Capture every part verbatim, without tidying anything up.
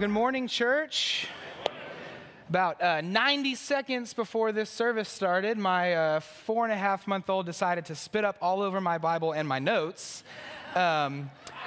Good morning, church. About uh, ninety seconds before this service started, my uh, four and a half month old decided to spit up all over my Bible and my notes. Um,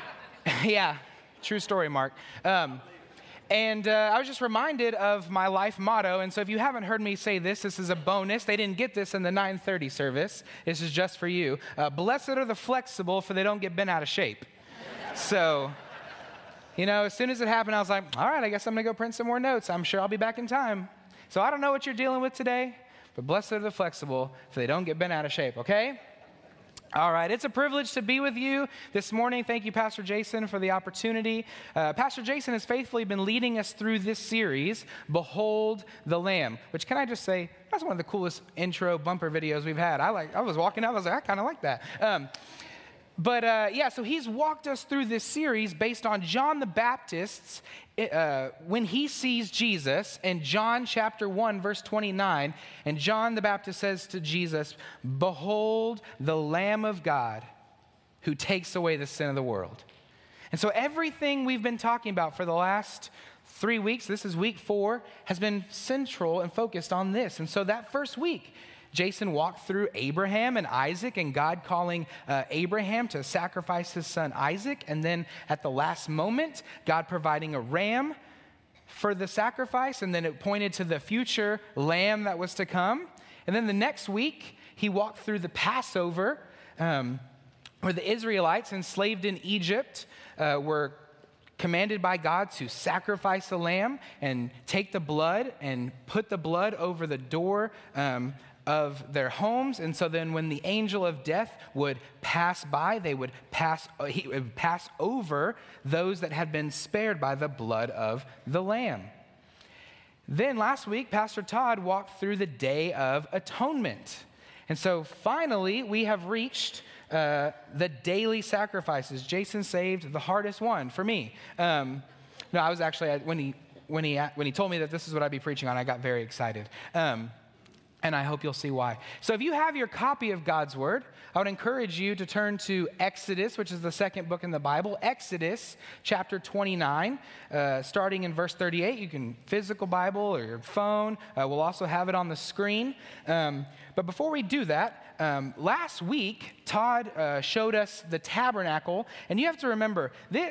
yeah, true story, Mark. Um, and uh, I was just reminded of my life motto. And so if you haven't heard me say this, this is a bonus. They didn't get this in the nine thirty service. This is just for you. Uh, Blessed are the flexible, for they don't get bent out of shape. So... You know, as soon as it happened, I was like, all right, I guess I'm going to go print some more notes. I'm sure I'll be back in time. So I don't know what you're dealing with today, but blessed are the flexible, for they don't get bent out of shape, okay? All right, it's a privilege to be with you this morning. Thank you, Pastor Jason, for the opportunity. Uh, Pastor Jason has faithfully been leading us through this series, Behold the Lamb, which, can I just say, that's one of the coolest intro bumper videos we've had. I like. I was walking out, I was like, I kind of like that. Um But uh, yeah, so he's walked us through this series based on John the Baptist's, uh, when he sees Jesus in John chapter one, verse twenty-nine. And John the Baptist says to Jesus, "Behold the Lamb of God who takes away the sin of the world." And so everything we've been talking about for the last three weeks, this is week four, has been central and focused on this. And so that first week, Jason walked through Abraham and Isaac and God calling uh, Abraham to sacrifice his son Isaac. And then at the last moment, God providing a ram for the sacrifice. And then it pointed to the future lamb that was to come. And then the next week, he walked through the Passover, um, where the Israelites enslaved in Egypt uh, were commanded by God to sacrifice a lamb and take the blood and put the blood over the door um, of their homes. And so then when the angel of death would pass by, they would pass, he would pass over those that had been spared by the blood of the lamb. Then last week, Pastor Todd walked through the Day of Atonement. And so finally, we have reached uh, the daily sacrifices. Jason saved the hardest one for me. Um, no, I was actually, when he, when, he, when he told me that this is what I'd be preaching on, I got very excited. Um, And I hope you'll see why. So if you have your copy of God's Word, I would encourage you to turn to Exodus, which is the second book in the Bible. Exodus chapter twenty-nine, uh, starting in verse thirty-eight. You can physical Bible or your phone. Uh, we'll also have it on the screen. Um, but before we do that, um, last week, Todd uh, showed us the tabernacle. And you have to remember, that,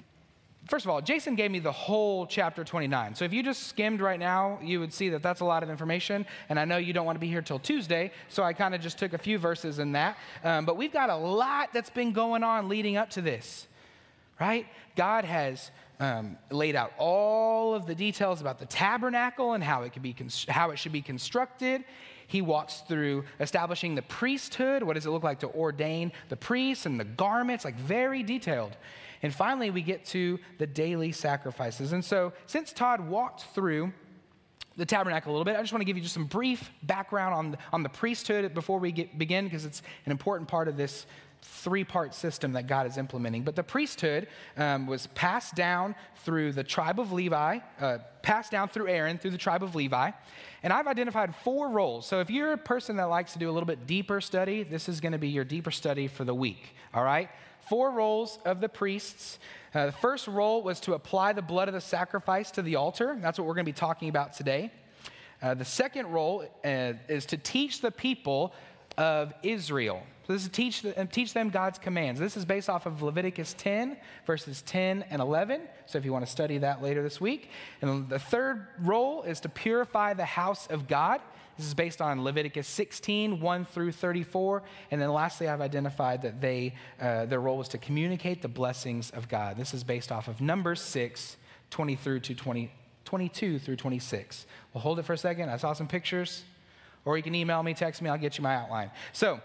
first of all, Jason gave me the whole chapter twenty-nine. So if you just skimmed right now, you would see that that's a lot of information. And I know you don't want to be here till Tuesday, so I kind of just took a few verses in that. Um, but we've got a lot that's been going on leading up to this, right? God has um, laid out all of the details about the tabernacle and how it could be how it should be constructed. He walks through establishing the priesthood. What does it look like to ordain the priests and the garments? Like very detailed. And finally, we get to the daily sacrifices. And so since Todd walked through the tabernacle a little bit, I just want to give you just some brief background on the, on the priesthood before we get, begin, because it's an important part of this three-part system that God is implementing. But the priesthood um, was passed down through the tribe of Levi, uh, passed down through Aaron, through the tribe of Levi. And I've identified four roles. So if you're a person that likes to do a little bit deeper study, this is going to be your deeper study for the week, all right? Four roles of the priests. Uh, the first role was to apply the blood of the sacrifice to the altar. That's what we're going to be talking about today. Uh, the second role uh, is to teach the people of Israel. So this is teach, the, teach them God's commands. This is based off of Leviticus ten, verses ten and eleven. So if you want to study that later this week. And the third role is to purify the house of God. This is based on Leviticus sixteen, one through thirty-four. And then lastly, I've identified that they uh, their role was to communicate the blessings of God. This is based off of Numbers six, twenty through to twenty, twenty-two through twenty-six. We'll hold it for a second. I saw some pictures. Or you can email me, text me, I'll get you my outline. So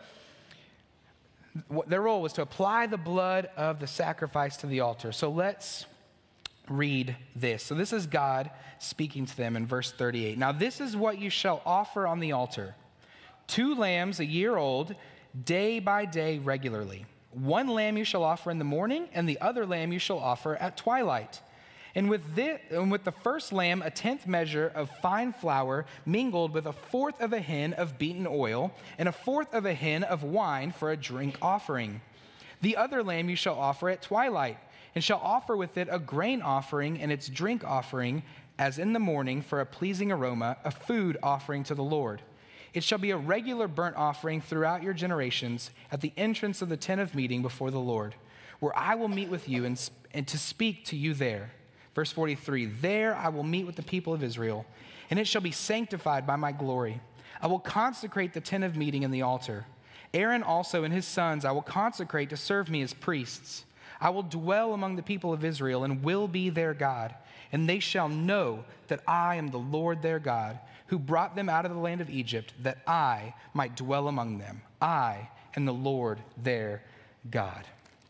their role was to apply the blood of the sacrifice to the altar. So let's read this. So this is God speaking to them in verse thirty-eight. Now this is what you shall offer on the altar. Two lambs a year old, day by day regularly. One lamb you shall offer in the morning, and the other lamb you shall offer at twilight. And with, this, and with the first lamb, a tenth measure of fine flour mingled with a fourth of a hin of beaten oil, and a fourth of a hin of wine for a drink offering. The other lamb you shall offer at twilight. and shall offer with it a grain offering and its drink offering, as in the morning for a pleasing aroma, a food offering to the Lord. It shall be a regular burnt offering throughout your generations at the entrance of the tent of meeting before the Lord, where I will meet with you and, and to speak to you there. Verse forty-three, there I will meet with the people of Israel, and it shall be sanctified by my glory. I will consecrate the tent of meeting and the altar. Aaron also and his sons I will consecrate to serve me as priests. I will dwell among the people of Israel and will be their God, and they shall know that I am the Lord their God, who brought them out of the land of Egypt, that I might dwell among them. I am the Lord their God.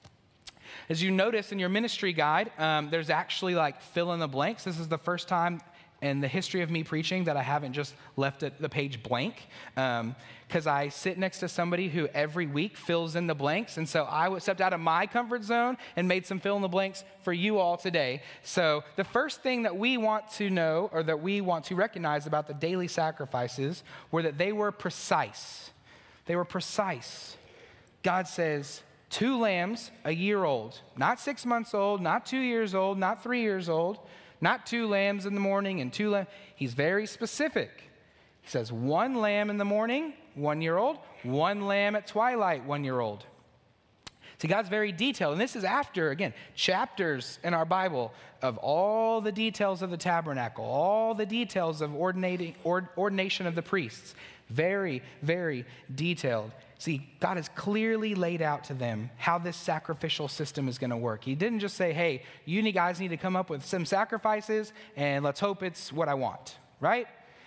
As you notice in your ministry guide, um, there's actually like fill in the blanks. This is the first time in the history of me preaching that I haven't just left it, the page blank, because um, I sit next to somebody who every week fills in the blanks, and so I stepped out of my comfort zone and made some fill in the blanks for you all today. So the first thing that we want to know, or that we want to recognize about the daily sacrifices, were that they were precise. They were precise. God says, two lambs a year old, not six months old, not two years old, not three years old, not two lambs in the morning and two lambs. He's very specific. He says one lamb in the morning, one-year-old, one lamb at twilight, one-year-old. See, God's very detailed. And this is after, again, chapters in our Bible of all the details of the tabernacle, all the details of ordinating, ord, ordination of the priests. Very, very detailed. See, God has clearly laid out to them how this sacrificial system is going to work. He didn't just say, hey, you guys need to come up with some sacrifices and let's hope it's what I want, right?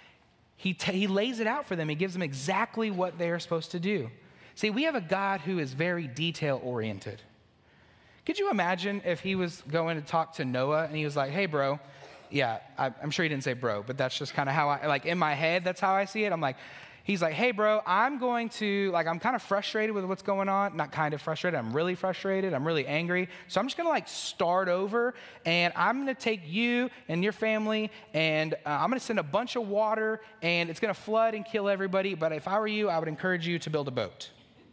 He, t- he lays it out for them. He gives them exactly what they are supposed to do. See, we have a God who is very detail-oriented. Could you imagine if he was going to talk to Noah and he was like, hey, bro, yeah, I, I'm sure he didn't say bro, but that's just kind of how I, like in my head, that's how I see it. I'm like, he's like, hey, bro, I'm going to, like, I'm kind of frustrated with what's going on. Not kind of frustrated. I'm really frustrated. I'm really angry. So I'm just going to, like, start over, and I'm going to take you and your family, and uh, I'm going to send a bunch of water, and it's going to flood and kill everybody. But if I were you, I would encourage you to build a boat.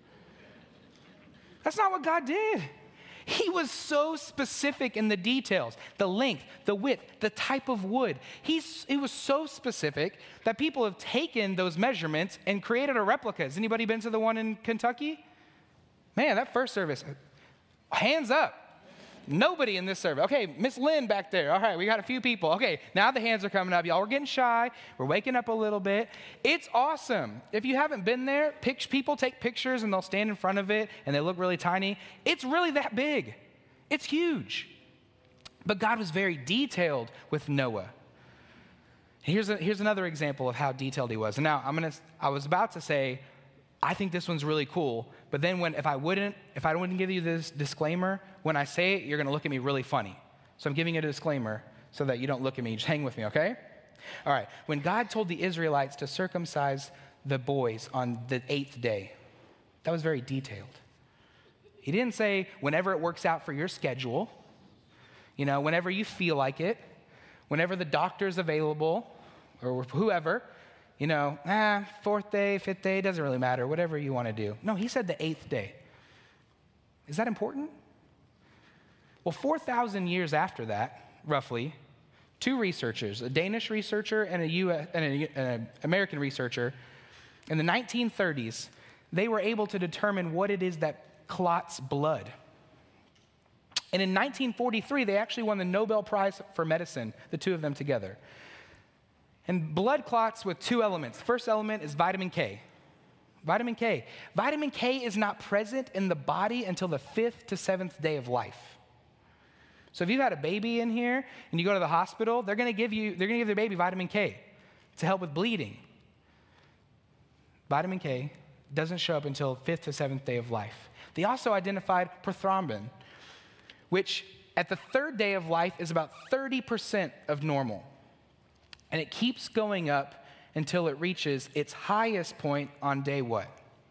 That's not what God did. He was so specific in the details, the length, the width, the type of wood. He's, he was so specific that people have taken those measurements and created a replica. Has anybody been to the one in Kentucky? Man, that first service, hands up. Nobody in this service. Okay, Miss Lynn back there. All right, we got a few people. Okay, now the hands are coming up. Y'all, we're getting shy. We're waking up a little bit. It's awesome. If you haven't been there, pic- people take pictures and they'll stand in front of it and they look really tiny. It's really that big. It's huge. But God was very detailed with Noah. Here's, a, here's another example of how detailed he was. And now I'm gonna. I was about to say, I think this one's really cool, but then when if I wouldn't, if I wouldn't give you this disclaimer, when I say it, you're gonna look at me really funny. So I'm giving you a disclaimer so that you don't look at me. Just hang with me, okay? All right. When God told the Israelites to circumcise the boys on the eighth day, that was very detailed. He didn't say whenever it works out for your schedule, you know, whenever you feel like it, whenever the doctor's available, or whoever. You know, ah, fourth day, fifth day, doesn't really matter, whatever you want to do. No, he said the eighth day. Is that important? Well, four thousand years after that, roughly, two researchers, a Danish researcher and a U S, and a, an American researcher, in the nineteen thirties, they were able to determine what it is that clots blood. And in nineteen forty-three, they actually won the Nobel Prize for Medicine, the two of them together. And blood clots with two elements. The first element is vitamin K. Vitamin K. Vitamin K is not present in the body until the fifth to seventh day of life. So if you've had a baby in here and you go to the hospital, they're going to give you, they're going to give their baby vitamin K to help with bleeding. Vitamin K doesn't show up until fifth to seventh day of life. They also identified prothrombin, which at the third day of life is about thirty percent of normal. And it keeps going up until it reaches its highest point on day what?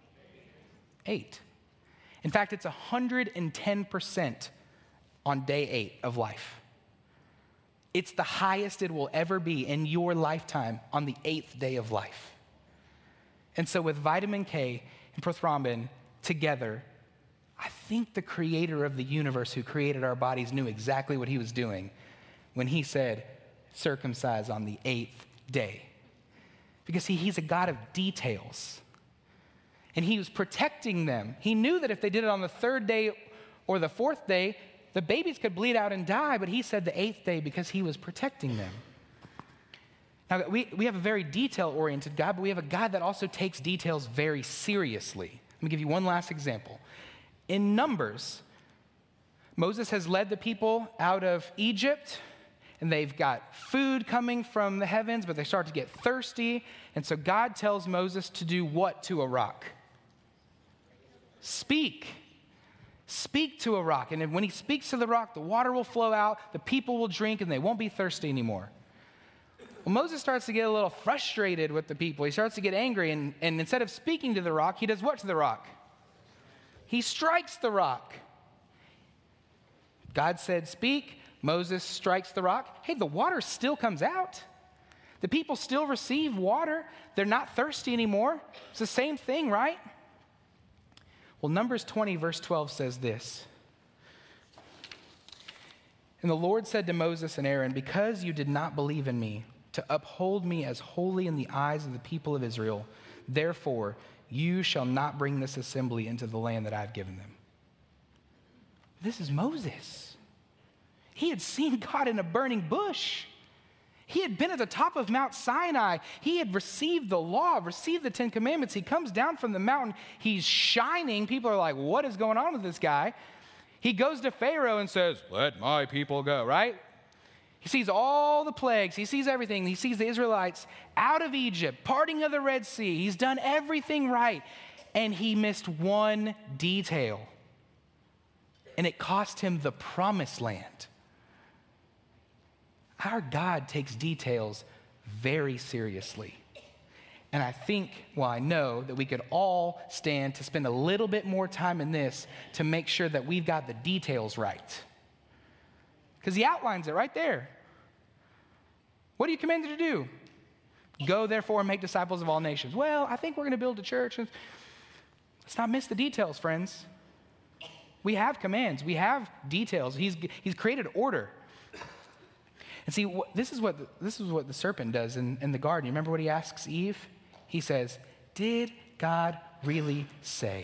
Eight. In fact, it's one hundred ten percent on day eight of life. It's the highest it will ever be in your lifetime on the eighth day of life. And so with vitamin K and prothrombin together, I think the creator of the universe who created our bodies knew exactly what he was doing when he said, circumcise on the eighth day. Because he, he's a God of details. And he was protecting them. He knew that if they did it on the third day or the fourth day, the babies could bleed out and die, but he said the eighth day because he was protecting them. Now, we, we have a very detail-oriented God, but we have a God that also takes details very seriously. Let me give you one last example. In Numbers, Moses has led the people out of Egypt, and they've got food coming from the heavens, but they start to get thirsty, and so God tells Moses to do what to a rock? Speak. Speak to a rock, and when he speaks to the rock, the water will flow out, the people will drink, and they won't be thirsty anymore. Well, Moses starts to get a little frustrated with the people. He starts to get angry, and, and instead of speaking to the rock, he does what to the rock? He strikes the rock. God said, speak. Moses strikes the rock. Hey, the water still comes out. The people still receive water. They're not thirsty anymore. It's the same thing, right? Well, Numbers twenty, verse twelve says this. And the Lord said to Moses and Aaron, because you did not believe in me, to uphold me as holy in the eyes of the people of Israel, therefore you shall not bring this assembly into the land that I've given them. This is Moses. He had seen God in a burning bush. He had been at the top of Mount Sinai. He had received the law, received the Ten Commandments. He comes down from the mountain. He's shining. People are like, what is going on with this guy? He goes to Pharaoh and says, let my people go, right? He sees all the plagues. He sees everything. He sees the Israelites out of Egypt, parting of the Red Sea. He's done everything right. And he missed one detail. And it cost him the promised land. Our God takes details very seriously. And I think, well, I know that we could all stand to spend a little bit more time in this to make sure that we've got the details right. Because he outlines it right there. What are you commanded to do? Go, therefore, and make disciples of all nations. Well, I think we're going to build a church. Let's not miss the details, friends. We have commands. We have details. He's, he's created order. And see, this is what the, this is what the serpent does in, in the garden. You remember what he asks Eve? He says, did God really say?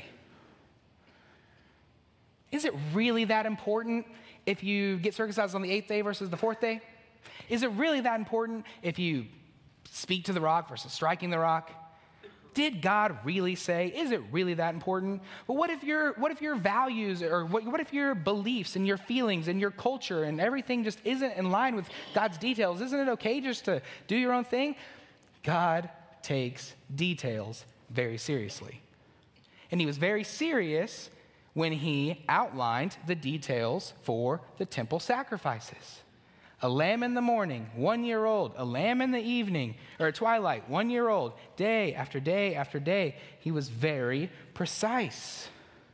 Is it really that important if you get circumcised on the eighth day versus the fourth day? Is it really that important if you speak to the rock versus striking the rock? Did God really say? Is it really that important? But what if your what if your values or what, what if your beliefs and your feelings and your culture and everything just isn't in line with God's details? Isn't it okay just to do your own thing? God takes details very seriously. And he was very serious when he outlined the details for the temple sacrifices. A lamb in the morning, one year old. A lamb in the evening, or twilight, one year old. Day after day after day. He was very precise.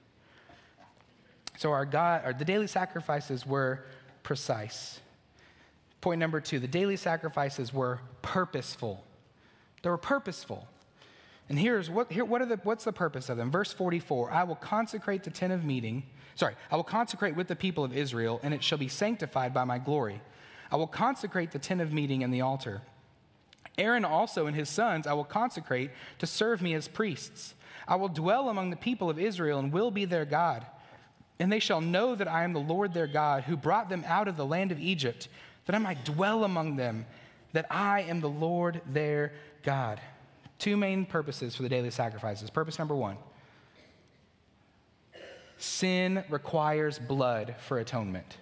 So our God, or the daily sacrifices were precise. Point number two, the daily sacrifices were purposeful. They were purposeful. And here's what here what are the what's the purpose of them? Verse forty-four, I will consecrate the tent of meeting. Sorry, I will consecrate with the people of Israel, and it shall be sanctified by my glory. I will consecrate the tent of meeting and the altar. Aaron also and his sons I will consecrate to serve me as priests. I will dwell among the people of Israel and will be their God. And they shall know that I am the Lord their God, who brought them out of the land of Egypt, that I might dwell among them, that I am the Lord their God. Two main purposes for the daily sacrifices. Purpose number one, sin requires blood for atonement.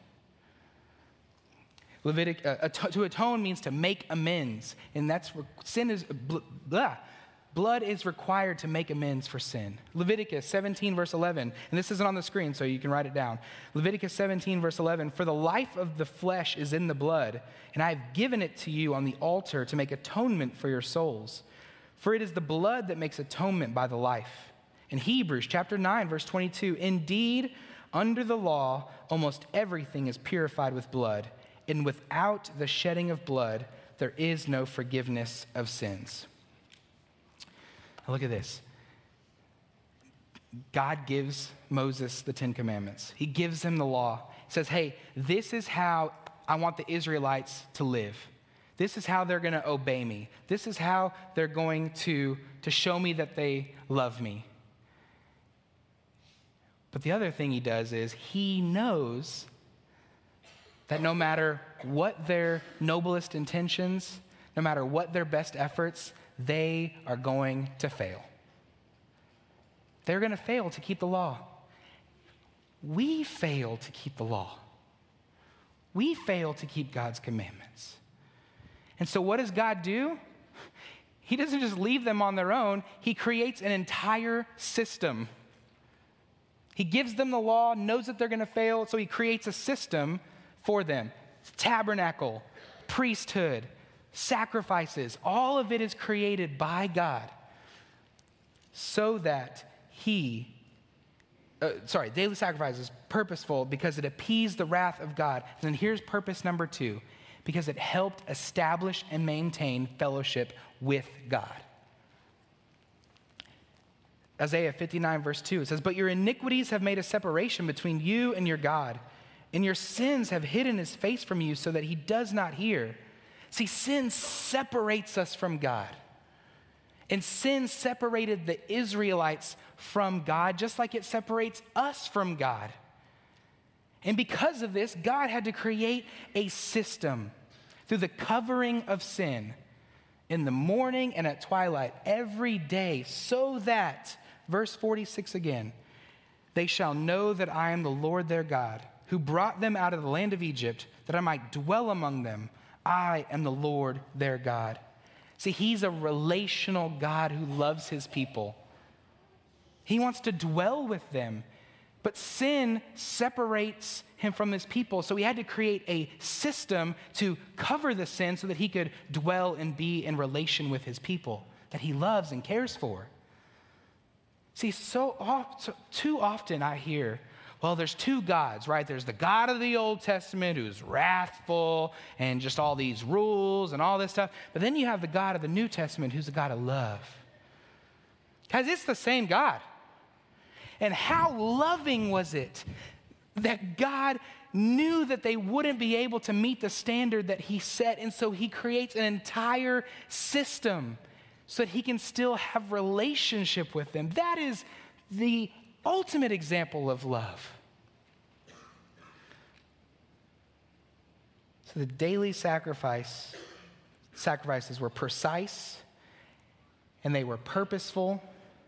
Levitic, uh, to atone means to make amends, and that's sin is blah. Blood is required to make amends for sin. Leviticus seventeen verse eleven, and this isn't on the screen, so you can write it down. Leviticus seventeen verse eleven, for the life of the flesh is in the blood, and I have given it to you on the altar to make atonement for your souls. For it is the blood that makes atonement by the life. In Hebrews chapter nine verse twenty-two, indeed, under the law, almost everything is purified with blood. And without the shedding of blood, there is no forgiveness of sins. Now look at this. God gives Moses the Ten Commandments. He gives him the law. He says, hey, this is how I want the Israelites to live. This is how they're going to obey me. This is how they're going to, to show me that they love me. But the other thing he does is he knows that no matter what their noblest intentions, no matter what their best efforts, they are going to fail. They're going to fail to keep the law. We fail to keep the law. We fail to keep God's commandments. And so what does God do? He doesn't just leave them on their own. He creates an entire system. He gives them the law, knows that they're going to fail, so he creates a system for them. Tabernacle, priesthood, sacrifices, all of it is created by God so that he, uh, sorry, daily sacrifice is purposeful because it appeased the wrath of God. And then here's purpose number two, because it helped establish and maintain fellowship with God. Isaiah fifty-nine verse two, it says, but your iniquities have made a separation between you and your God, and your sins have hidden his face from you so that he does not hear. See, sin separates us from God. And sin separated the Israelites from God, just like it separates us from God. And because of this, God had to create a system through the covering of sin in the morning and at twilight every day, so that, verse forty-six again, they shall know that I am the Lord their God, who brought them out of the land of Egypt, that I might dwell among them. I am the Lord their God. See, he's a relational God who loves his people. He wants to dwell with them, but sin separates him from his people. So he had to create a system to cover the sin so that he could dwell and be in relation with his people that he loves and cares for. See, so, oft, so too often I hear, well, there's two gods, right? There's the God of the Old Testament who's wrathful and just all these rules and all this stuff. But then you have the God of the New Testament who's a God of love. Guys, it's the same God. And how loving was it that God knew that they wouldn't be able to meet the standard that he set, and so he creates an entire system so that he can still have relationship with them. That is the ultimate example of love. So the daily sacrifice sacrifices were precise and they were purposeful.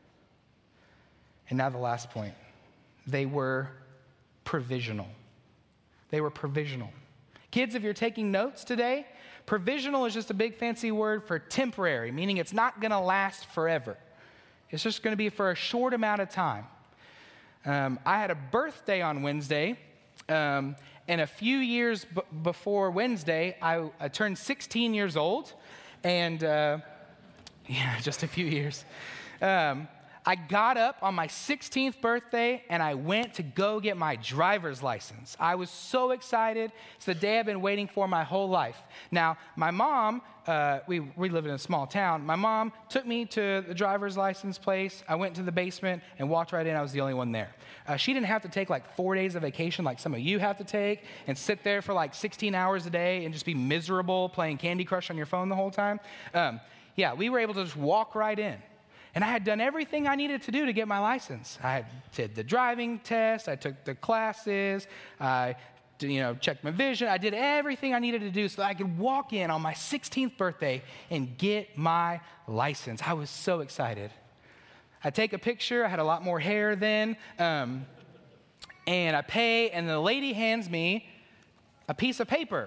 And now the last point, they were provisional. They were provisional. Kids, if you're taking notes today, provisional is just a big fancy word for temporary, meaning it's not going to last forever. It's just going to be for a short amount of time. Um, I had a birthday on Wednesday, um, and a few years b- before Wednesday, I, I turned sixteen years old, and uh, yeah, just a few years. Um, I got up on my sixteenth birthday and I went to go get my driver's license. I was so excited. It's the day I've been waiting for my whole life. Now, my mom, uh, we, we live in a small town. My mom took me to the driver's license place. I went to the basement and walked right in. I was the only one there. Uh, she didn't have to take like four days of vacation like some of you have to take and sit there for like sixteen hours a day and just be miserable playing Candy Crush on your phone the whole time. Um, yeah, we were able to just walk right in. And I had done everything I needed to do to get my license. I had did the driving test, I took the classes, I you know, checked my vision. I did everything I needed to do so that I could walk in on my sixteenth birthday and get my license. I was so excited. I take a picture. I had a lot more hair then. Um, and I pay, and the lady hands me a piece of paper.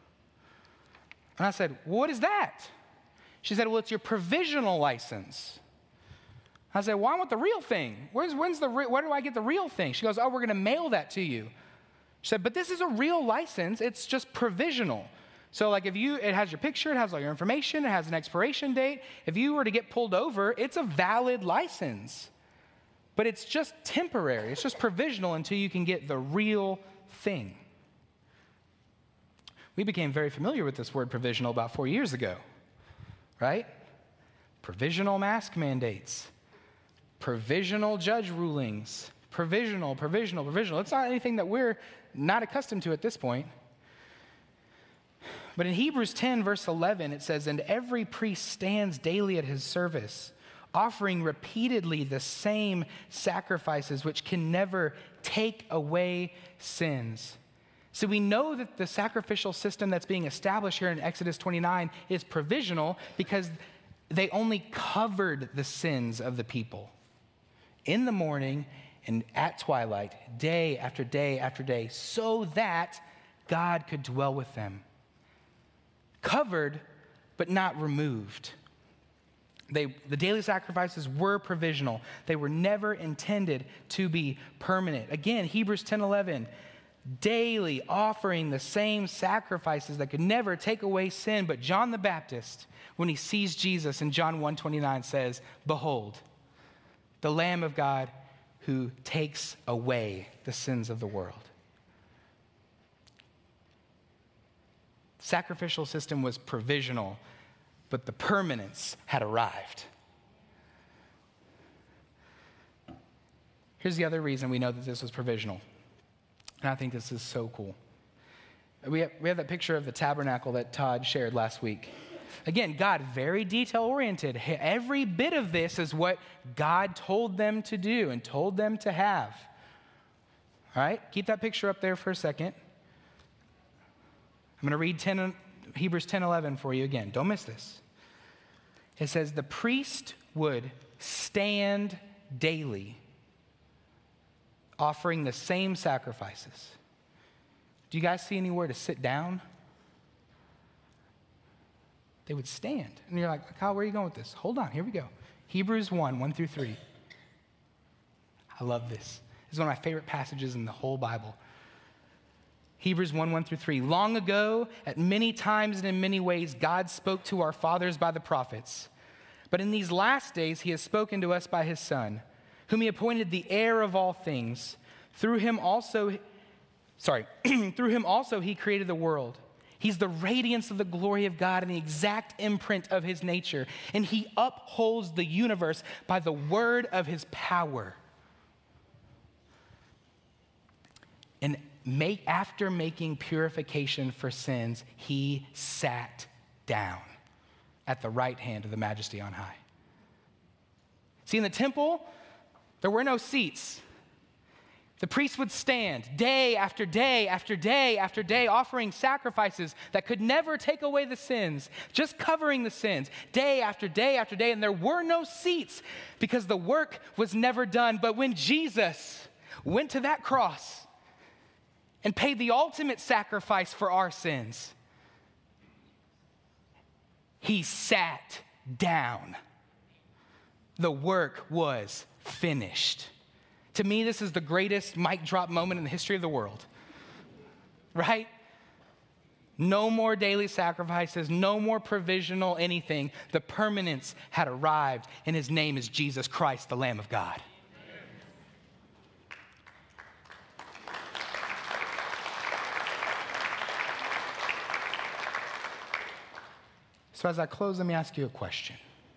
And I said, what is that? She said, well, it's your provisional license. I said, well, I want the real thing. Where's, when's the re- where do I get the real thing? She goes, oh, we're going to mail that to you. She said, but this is a real license. It's just provisional. So like if you, it has your picture, it has all your information, it has an expiration date. If you were to get pulled over, it's a valid license. But it's just temporary. It's just provisional until you can get the real thing. We became very familiar with this word provisional about four years ago, right? Provisional mask mandates. provisional judge rulings. Provisional, provisional, provisional. It's not anything that we're not accustomed to at this point. But in Hebrews ten, verse eleven, it says, "And every priest stands daily at his service, offering repeatedly the same sacrifices which can never take away sins." So we know that the sacrificial system that's being established here in Exodus twenty-nine is provisional because they only covered the sins of the people in the morning and at twilight, day after day after day, so that God could dwell with them. Covered, but not removed. They, the daily sacrifices were provisional. They were never intended to be permanent. Again, Hebrews ten eleven, daily offering the same sacrifices that could never take away sin. But John the Baptist, when he sees Jesus in John one twenty-nine, says, "Behold, the Lamb of God who takes away the sins of the world." The sacrificial system was provisional, but the permanence had arrived. Here's the other reason we know that this was provisional. And I think this is so cool. We have, we have that picture of the tabernacle that Todd shared last week. Again, God, very detail-oriented. Every bit of this is what God told them to do and told them to have. All right? Keep that picture up there for a second. I'm going to read ten, Hebrews ten eleven for you again. Don't miss this. It says, "The priest would stand daily, offering the same sacrifices." Do you guys see anywhere to sit down? They would stand. And you're like, "Kyle, where are you going with this?" Hold on, here we go. Hebrews one, one through three. I love this. This is one of my favorite passages in the whole Bible. Hebrews one, one through three. "Long ago, at many times and in many ways, God spoke to our fathers by the prophets. But in these last days, he has spoken to us by his Son, whom he appointed the heir of all things. Through him also, sorry, through him also he created the world. He's the radiance of the glory of God and the exact imprint of his nature. And he upholds the universe by the word of his power. And make, after making purification for sins, he sat down at the right hand of the Majesty on high." See, in the temple, there were no seats. The priest would stand day after day after day after day, offering sacrifices that could never take away the sins, just covering the sins, day after day after day. And there were no seats because the work was never done. But when Jesus went to that cross and paid the ultimate sacrifice for our sins, he sat down. The work was finished. To me, this is the greatest mic drop moment in the history of the world, right? No more daily sacrifices, no more provisional anything. The permanence had arrived, and his name is Jesus Christ, the Lamb of God. So as I close, let me ask you a question.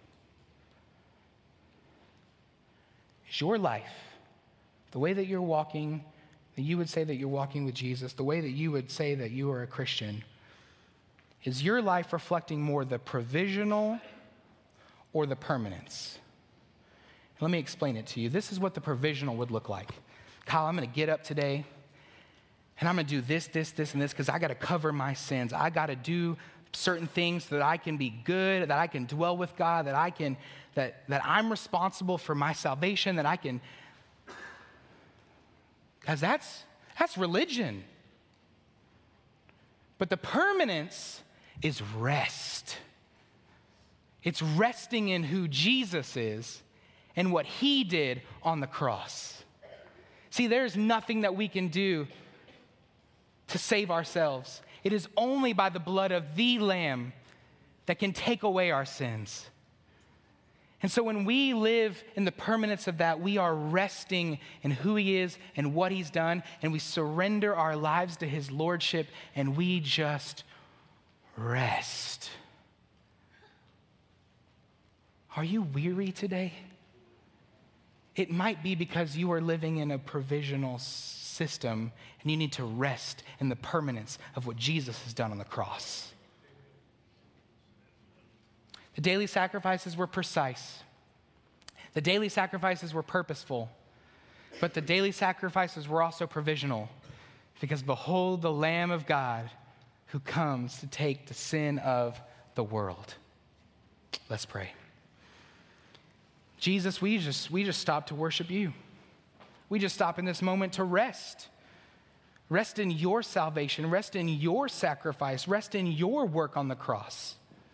Is your life, the way that you're walking, that you would say that you're walking with Jesus, the way that you would say that you are a Christian, is your life reflecting more the provisional or the permanence? Let me explain it to you. This is what the provisional would look like. Kyle, I'm going to get up today, and I'm going to do this, this, this, and this because I got to cover my sins. I got to do certain things so that I can be good, that I can dwell with God, that I can, that, that I'm responsible for my salvation, that I can, because that's, that's religion. But the permanence is rest. It's resting in who Jesus is and what he did on the cross. See, there's nothing that we can do to save ourselves. It is only by the blood of the Lamb that can take away our sins. And so when we live in the permanence of that, we are resting in who he is and what he's done, and we surrender our lives to his lordship, and we just rest. Are you weary today? it might be because you are living in a provisional system and you need to rest in the permanence of what Jesus has done on the cross. The daily sacrifices were precise. The daily sacrifices were purposeful. But the daily sacrifices were also provisional, because behold the Lamb of God who comes to take the sin of the world. Let's pray. Jesus, we just, we just stop to worship you. We just stop in this moment to rest. Rest in your salvation. Rest in your sacrifice. Rest in your work on the cross.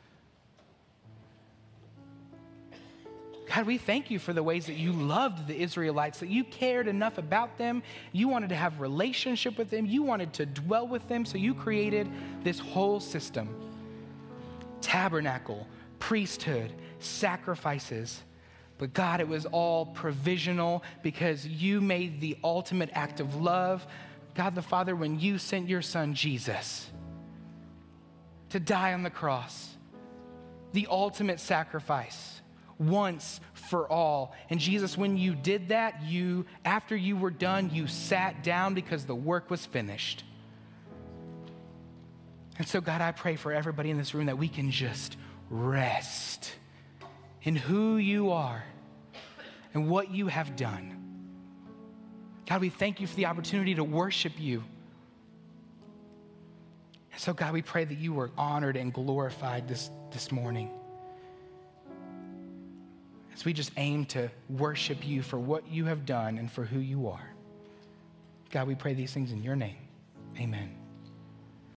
God, we thank you for the ways that you loved the Israelites, that you cared enough about them. You wanted to have relationship with them. You wanted to dwell with them. So you created this whole system. Tabernacle, priesthood, sacrifices. But God, it was all provisional because you made the ultimate act of love. God the Father, when you sent your son Jesus to die on the cross, the ultimate sacrifice, once for all. And Jesus, when you did that, you, after you were done, you sat down because the work was finished. And so, God, I pray for everybody in this room that we can just rest in who you are and what you have done. God, we thank you for the opportunity to worship you. And so, God, we pray that you were honored and glorified this, this morning. As we just aim to worship you for what you have done and for who you are. God, we pray these things in your name. Amen.